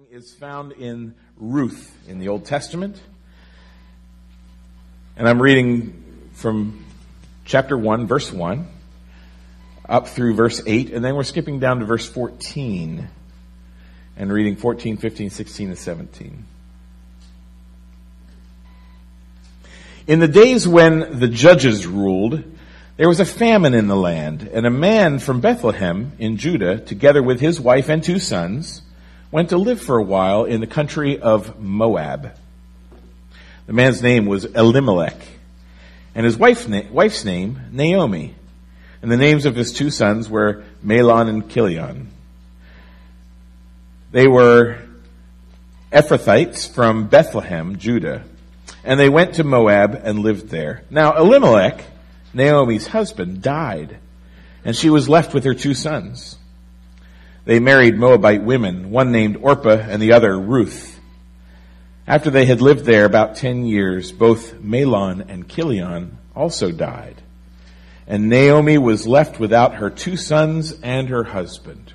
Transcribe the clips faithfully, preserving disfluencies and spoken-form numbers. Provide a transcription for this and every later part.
is found in Ruth in the Old Testament. And I'm reading from chapter one, verse one, up through verse eight, and then we're skipping down to verse fourteen and reading fourteen, fifteen, sixteen, and seventeen. In the days when the judges ruled, there was a famine in the land, and a man from Bethlehem in Judah, together with his wife and two sons, went to live for a while in the country of Moab. The man's name was Elimelech, and his wife's, na- wife's name, Naomi. And the names of his two sons were Mahlon and Chilion. They were Ephrathites from Bethlehem, Judah, and they went to Moab and lived there. Now Elimelech, Naomi's husband, died, and she was left with her two sons. They married Moabite women, one named Orpah and the other Ruth. After they had lived there about ten years, both Mahlon and Chilion also died, and Naomi was left without her two sons and her husband.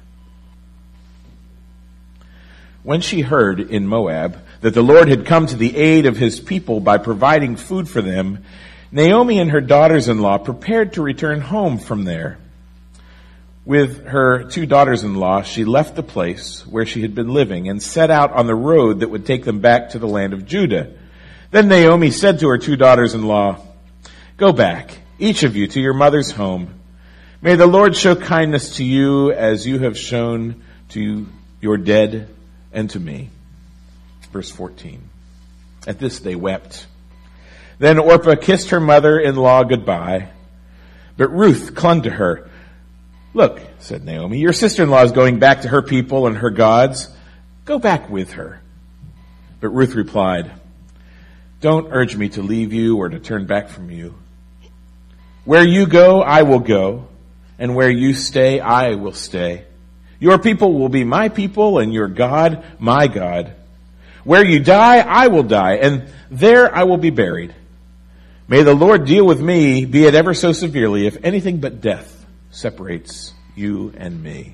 When she heard in Moab that the Lord had come to the aid of his people by providing food for them, Naomi and her daughters-in-law prepared to return home from there. With her two daughters-in-law, she left the place where she had been living and set out on the road that would take them back to the land of Judah. Then Naomi said to her two daughters-in-law, "Go back, each of you, to your mother's home. May the Lord show kindness to you as you have shown to your dead and to me." Verse fourteen. At this they wept. Then Orpah kissed her mother-in-law goodbye, but Ruth clung to her. "Look," said Naomi, "your sister-in-law is going back to her people and her gods. Go back with her." But Ruth replied, "Don't urge me to leave you or to turn back from you. Where you go, I will go, and where you stay, I will stay. Your people will be my people, and your God, my God. Where you die, I will die, and there I will be buried. May the Lord deal with me, be it ever so severely, if anything but death separates you and me."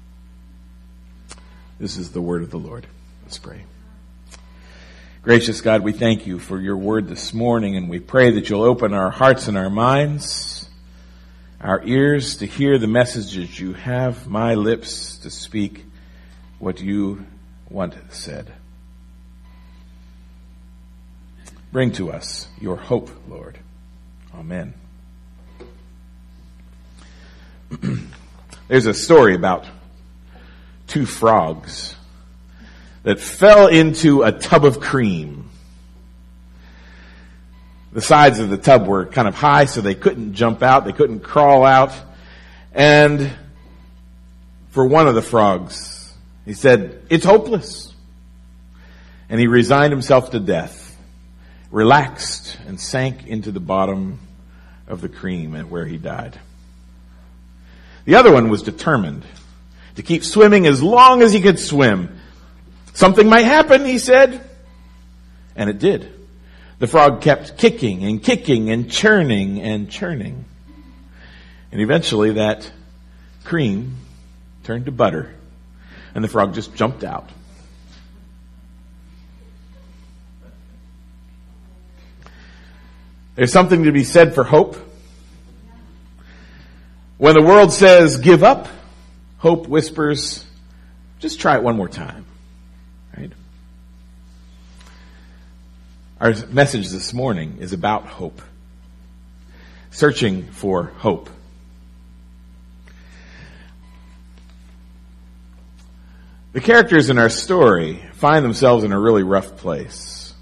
This is the word of the Lord. Let's pray. Gracious God, we thank you for your word this morning, and we pray that you'll open our hearts and our minds, our ears to hear the messages you have, my lips to speak what you want said. Bring to us your hope, Lord. Amen. There's a story about two frogs that fell into a tub of cream. The sides of the tub were kind of high, so they couldn't jump out. They couldn't crawl out. And for one of the frogs, he said, "It's hopeless." And he resigned himself to death, relaxed, and sank into the bottom of the cream where he died. The other one was determined to keep swimming as long as he could swim. Something might happen, he said. And it did. The frog kept kicking and kicking and churning and churning. And eventually that cream turned to butter, and the frog just jumped out. There's something to be said for hope. When the world says, "Give up," hope whispers, "Just try it one more time." Right? Our message this morning is about hope. Searching for hope. The characters in our story find themselves in a really rough place.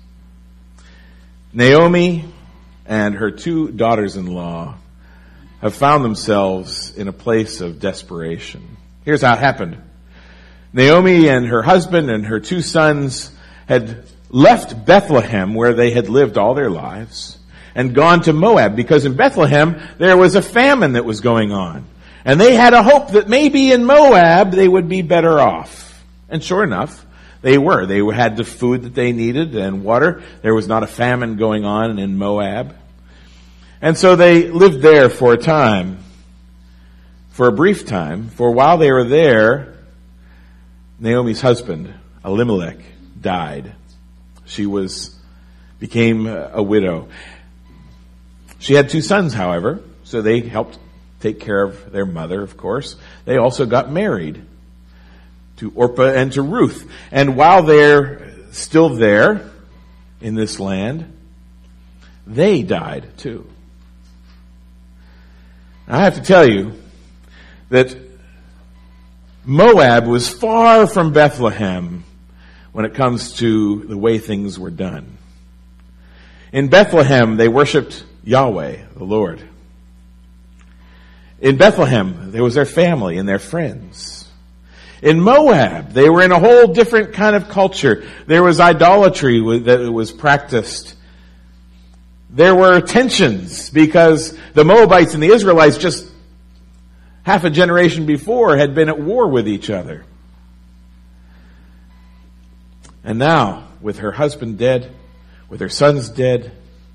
Naomi and her two daughters-in-law have found themselves in a place of desperation. Here's how it happened. Naomi and her husband and her two sons had left Bethlehem, where they had lived all their lives, and gone to Moab, because in Bethlehem there was a famine that was going on. And they had a hope that maybe in Moab they would be better off. And sure enough, they were. They had the food that they needed and water. There was not a famine going on in Moab. And so they lived there for a time, for a brief time, for while they were there, Naomi's husband, Elimelech, died. She was became a widow. She had two sons, however, so they helped take care of their mother, of course. They also got married to Orpah and to Ruth. And while they're still there in this land, they died too. I have to tell you that Moab was far from Bethlehem when it comes to the way things were done. In Bethlehem, they worshiped Yahweh, the Lord. In Bethlehem, there was their family and their friends. In Moab, they were in a whole different kind of culture. There was idolatry that was practiced. There were tensions because the Moabites and the Israelites just half a generation before had been at war with each other. And now, with her husband dead, with her sons dead,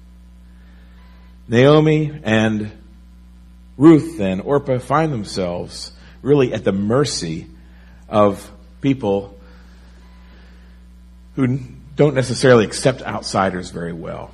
Naomi and Ruth and Orpah find themselves really at the mercy of people who don't necessarily accept outsiders very well.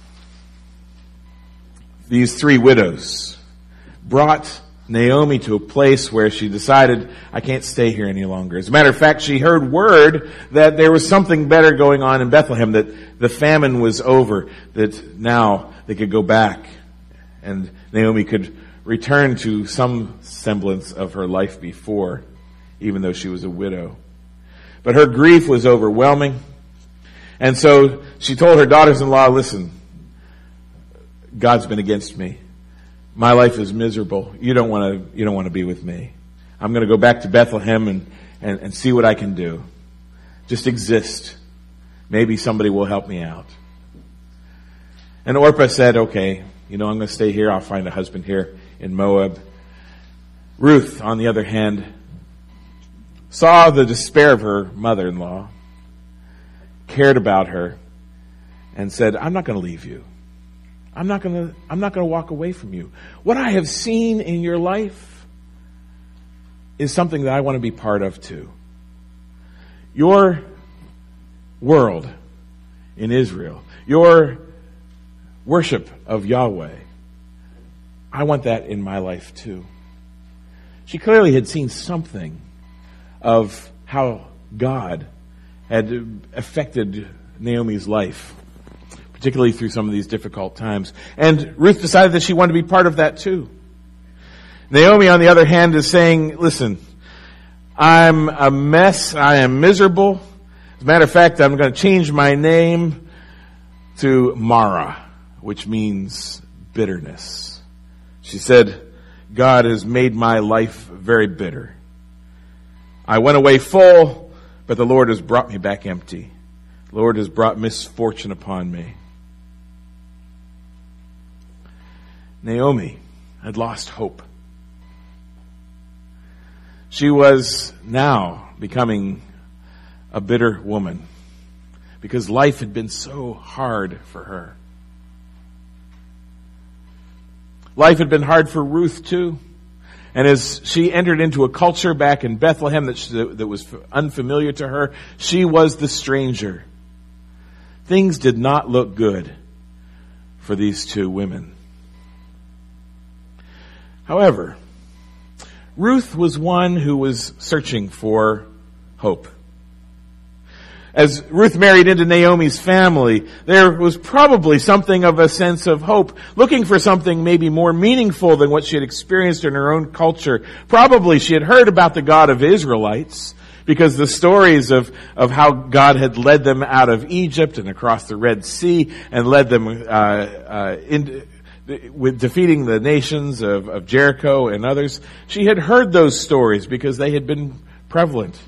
These three widows brought Naomi to a place where she decided, I can't stay here any longer. As a matter of fact, she heard word that there was something better going on in Bethlehem, that the famine was over, that now they could go back and Naomi could return to some semblance of her life before, even though she was a widow. But her grief was overwhelming. And so she told her daughters-in-law, listen, God's been against me. My life is miserable. You don't want to, you don't want to be with me. I'm going to go back to Bethlehem and, and, and see what I can do. Just exist. Maybe somebody will help me out. And Orpah said, okay, you know, I'm going to stay here. I'll find a husband here in Moab. Ruth, on the other hand, saw the despair of her mother-in-law, cared about her, and said, I'm not going to leave you. I'm not going to, I'm not going to walk away from you. What I have seen in your life is something that I want to be part of too. Your world in Israel, your worship of Yahweh, I want that in my life too. She clearly had seen something of how God had affected Naomi's life, particularly through some of these difficult times. And Ruth decided that she wanted to be part of that too. Naomi, on the other hand, is saying, listen, I'm a mess. I am miserable. As a matter of fact, I'm going to change my name to Mara, which means bitterness. She said, God has made my life very bitter. I went away full, but the Lord has brought me back empty. The Lord has brought misfortune upon me. Naomi had lost hope. She was now becoming a bitter woman because life had been so hard for her. Life had been hard for Ruth too. And as she entered into a culture back in Bethlehem that, she, that was unfamiliar to her, she was the stranger. Things did not look good for these two women. However, Ruth was one who was searching for hope. As Ruth married into Naomi's family, there was probably something of a sense of hope, looking for something maybe more meaningful than what she had experienced in her own culture. Probably she had heard about the God of Israelites, because the stories of, of how God had led them out of Egypt and across the Red Sea and led them uh, uh, in, with defeating the nations of, of Jericho and others. She had heard those stories because they had been prevalent.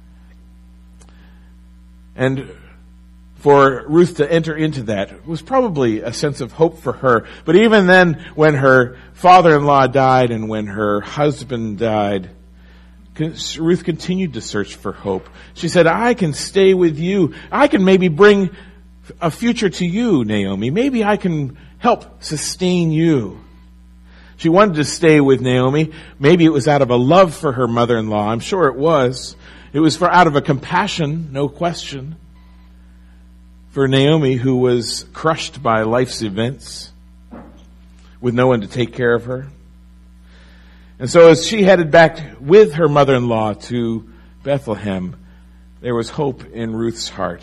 And for Ruth to enter into that was probably a sense of hope for her. But even then, when her father-in-law died and when her husband died, Ruth continued to search for hope. She said, I can stay with you. I can maybe bring a future to you, Naomi. Maybe I can help sustain you. She wanted to stay with Naomi. Maybe it was out of a love for her mother-in-law. I'm sure it was. It was for out of a compassion, no question, for Naomi, who was crushed by life's events with no one to take care of her. And so as she headed back with her mother-in-law to Bethlehem, there was hope in Ruth's heart.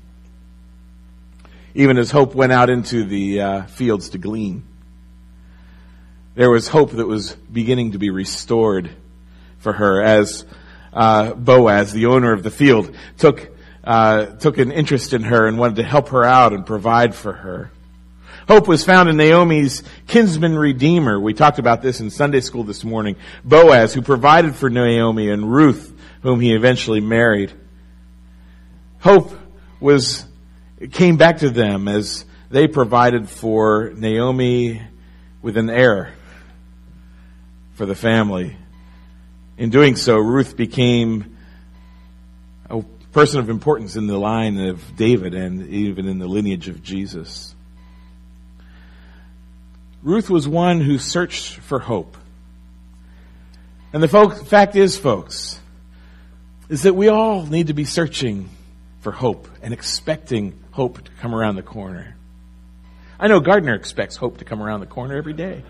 Even as hope went out into the uh, fields to glean, there was hope that was beginning to be restored for her as uh, Boaz, the owner of the field, took uh, took an interest in her and wanted to help her out and provide for her. Hope was found in Naomi's kinsman redeemer. We talked about this in Sunday school this morning. Boaz, who provided for Naomi, and Ruth, whom he eventually married. Hope was came back to them as they provided for Naomi with an heir for the family. In doing so, Ruth became a person of importance in the line of David and even in the lineage of Jesus. Ruth was one who searched for hope. And the folk, fact is, folks, is that we all need to be searching for hope and expecting hope to come around the corner. I know Gardner expects hope to come around the corner every day.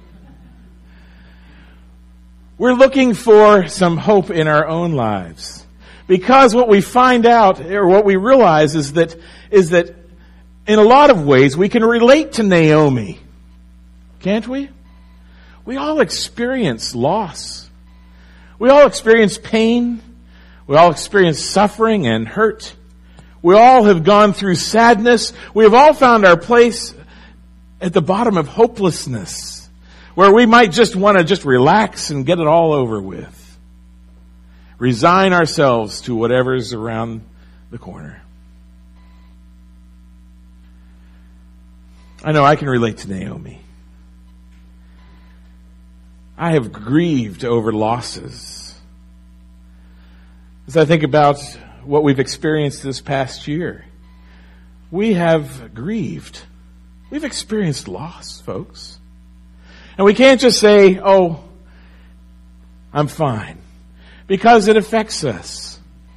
We're looking for some hope in our own lives. Because what we find out, or what we realize, is that, is that in a lot of ways we can relate to Naomi. Can't we? We all experience loss. We all experience pain. We all experience suffering and hurt. We all have gone through sadness. We have all found our place at the bottom of hopelessness, where we might just want to just relax and get it all over with. Resign ourselves to whatever's around the corner. I know I can relate to Naomi. I have grieved over losses. As I think about what we've experienced this past year, we have grieved. We've experienced loss, folks. And we can't just say, oh, I'm fine, because it affects us.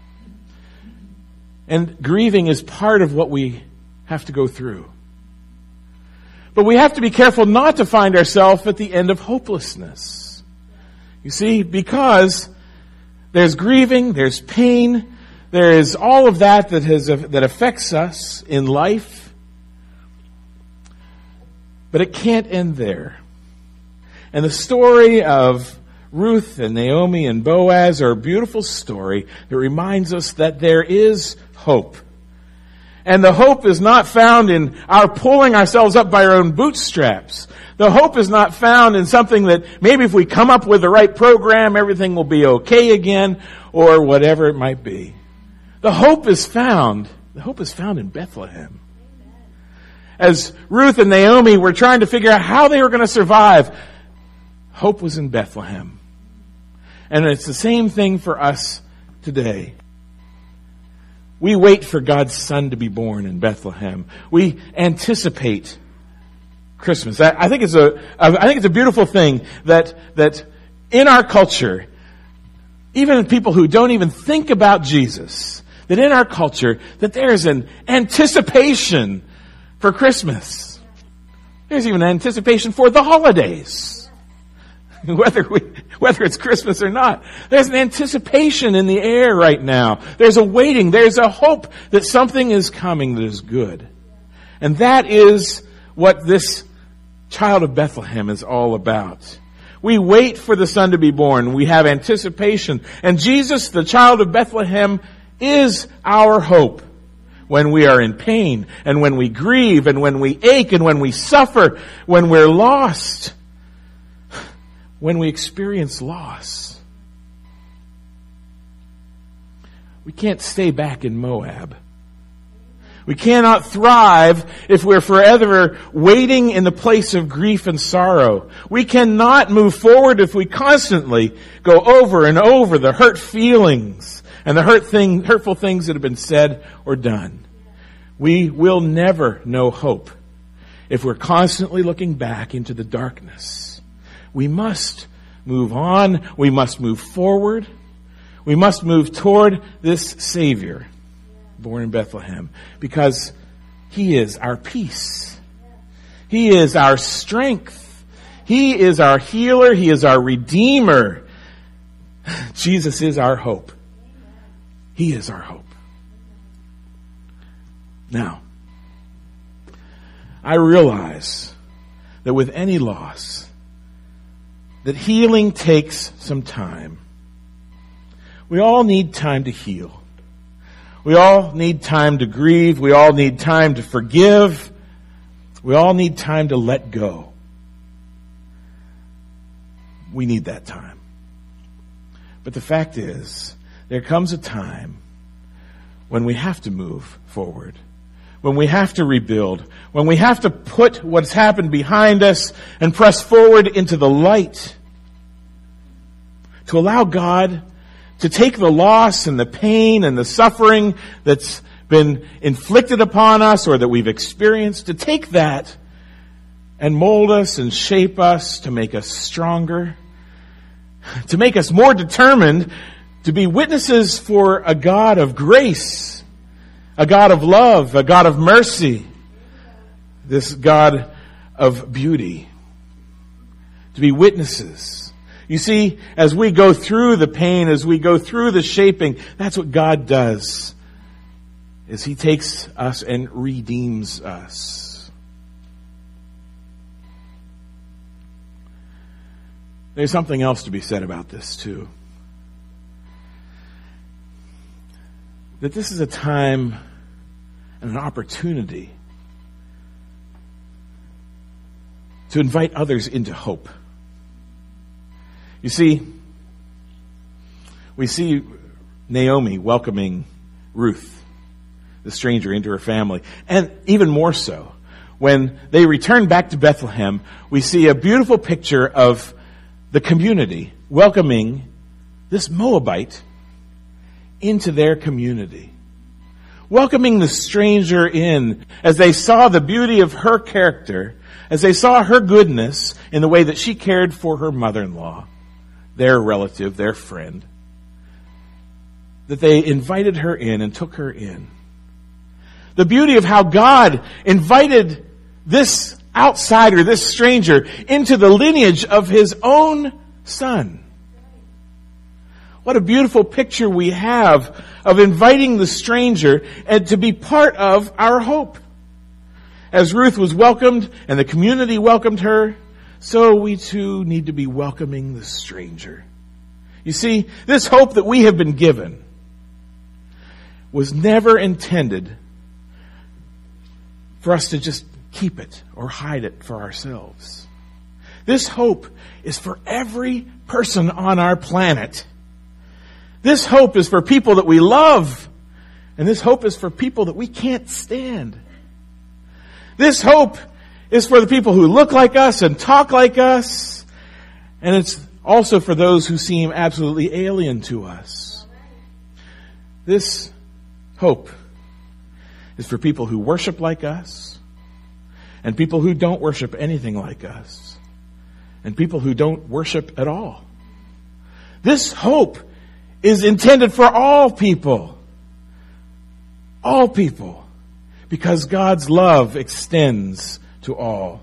And grieving is part of what we have to go through. But we have to be careful not to find ourselves at the end of hopelessness. You see, because there's grieving, there's pain, there is all of that that has that affects us in life. But it can't end there. And the story of Ruth and Naomi and Boaz are a beautiful story that reminds us that there is hope. And the hope is not found in our pulling ourselves up by our own bootstraps. The hope is not found in something that maybe if we come up with the right program, everything will be okay again, or whatever it might be. The hope is found, the hope is found in Bethlehem. As Ruth and Naomi were trying to figure out how they were going to survive, hope was in Bethlehem. And it's the same thing for us today. We wait for God's Son to be born in Bethlehem. We anticipate Christmas. I, I think it's a, I think it's a beautiful thing that, that in our culture, even people who don't even think about Jesus, that in our culture, that there's an anticipation for Christmas. There's even an anticipation for the holidays. Whether we, whether it's Christmas or not. There's an anticipation in the air right now. There's a waiting. There's a hope that something is coming that is good. And that is what this child of Bethlehem is all about. We wait for the Son to be born. We have anticipation. And Jesus, the child of Bethlehem, is our hope. When we are in pain, and when we grieve, and when we ache, and when we suffer, when we're lost, when we experience loss. We can't stay back in Moab. We cannot thrive if we're forever waiting in the place of grief and sorrow. We cannot move forward if we constantly go over and over the hurt feelings and the hurt thing, hurtful things that have been said or done. We will never know hope if we're constantly looking back into the darkness. We must move on. We must move forward. We must move toward this Savior born in Bethlehem because He is our peace. He is our strength. He is our healer. He is our Redeemer. Jesus is our hope. He is our hope. Now, I realize that with any loss, that healing takes some time. We all need time to heal. We all need time to grieve. We all need time to forgive. We all need time to let go. We need that time. But the fact is, there comes a time when we have to move forward, when we have to rebuild, when we have to put what's happened behind us and press forward into the light, to allow God to take the loss and the pain and the suffering that's been inflicted upon us or that we've experienced, to take that and mold us and shape us to make us stronger, to make us more determined to be witnesses for a God of grace, a God of love, a God of mercy, this God of beauty, to be witnesses. You see, as we go through the pain, as we go through the shaping, that's what God does, is He takes us and redeems us. There's something else to be said about this too. That this is a time and an opportunity to invite others into hope. You see, we see Naomi welcoming Ruth, the stranger, into her family. And even more so, when they return back to Bethlehem, we see a beautiful picture of the community welcoming this Moabite into their community. Welcoming the stranger in as they saw the beauty of her character, as they saw her goodness in the way that she cared for her mother-in-law, their relative, their friend, that they invited her in and took her in. The beauty of how God invited this outsider, this stranger, into the lineage of His own Son. What a beautiful picture we have of inviting the stranger and to be part of our hope. As Ruth was welcomed and the community welcomed her, so we too need to be welcoming the stranger. You see, this hope that we have been given was never intended for us to just keep it or hide it for ourselves. This hope is for every person on our planet. This hope is for people that we love, and this hope is for people that we can't stand. This hope is for the people who look like us and talk like us, and it's also for those who seem absolutely alien to us. This hope is for people who worship like us, and people who don't worship anything like us, and people who don't worship at all. This hope is intended for all people. All people. Because God's love extends to all.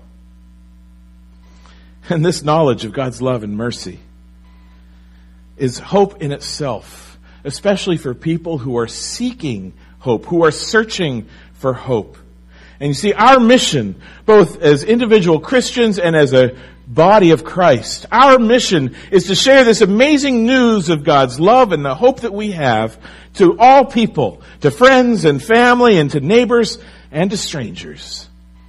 And this knowledge of God's love and mercy is hope in itself, especially for people who are seeking hope, who are searching for hope. And you see, our mission, both as individual Christians and as a body of Christ, our mission is to share this amazing news of God's love and the hope that we have to all people, to friends and family and to neighbors and to strangers.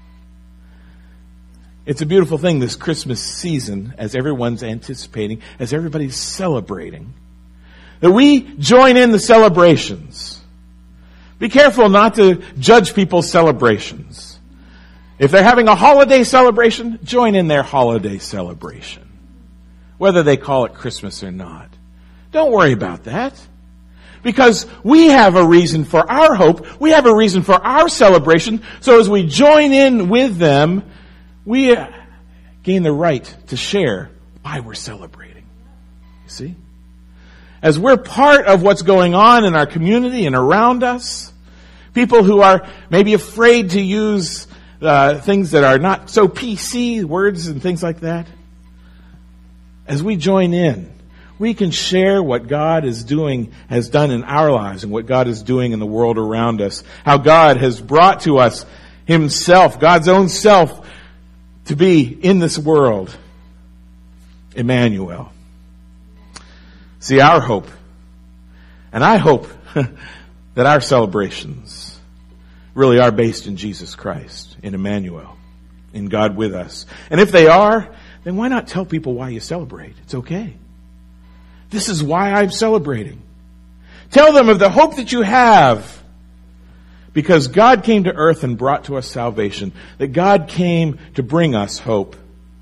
It's a beautiful thing this Christmas season, as everyone's anticipating, as everybody's celebrating, that we join in the celebrations. Be careful not to judge people's celebrations. If they're having a holiday celebration, join in their holiday celebration, whether they call it Christmas or not. Don't worry about that. Because we have a reason for our hope. We have a reason for our celebration. So as we join in with them, we gain the right to share why we're celebrating. You see? as we're part of what's going on in our community and around us, people who are maybe afraid to use uh, things that are not so P C, words and things like that, as we join in, we can share what God is doing, has done in our lives and what God is doing in the world around us. How God has brought to us Himself, God's own self, to be in this world. Emmanuel. See, our hope, and I hope that our celebrations really are based in Jesus Christ, in Emmanuel, in God with us. And if they are, then why not tell people why you celebrate? It's okay. This is why I'm celebrating. Tell them of the hope that you have. Because God came to earth and brought to us salvation. That God came to bring us hope.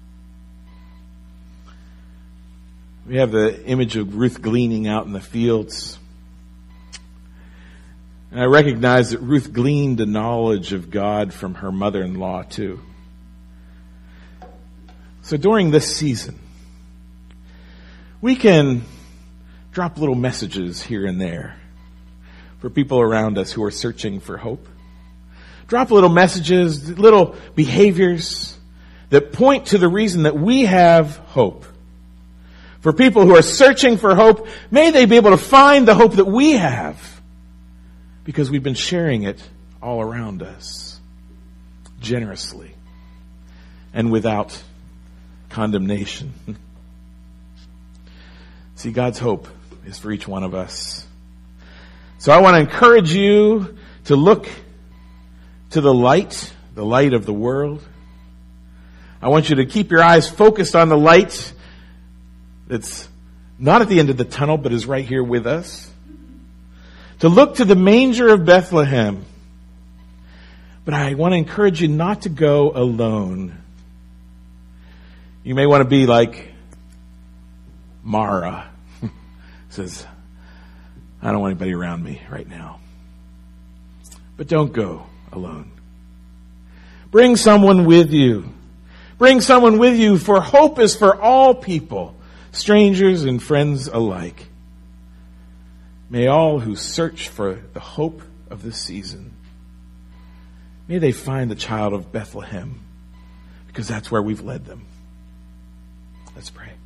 We have the image of Ruth gleaning out in the fields. And I recognize that Ruth gleaned a knowledge of God from her mother-in-law too. So during this season, we can drop little messages here and there for people around us who are searching for hope. Drop little messages, little behaviors that point to the reason that we have hope. For people who are searching for hope, may they be able to find the hope that we have because we've been sharing it all around us generously and without condemnation. See, God's hope is for each one of us. So I want to encourage you to look to the light, the light of the world. I want you to keep your eyes focused on the light that's not at the end of the tunnel, but is right here with us. To look to the manger of Bethlehem. But I want to encourage you not to go alone. You may want to be like Mara. Says, I don't want anybody around me right now. But don't go alone. Bring someone with you. Bring someone with you, for hope is for all people, strangers and friends alike. May all who search for the hope of this season, may they find the child of Bethlehem, because that's where we've led them. Let's pray.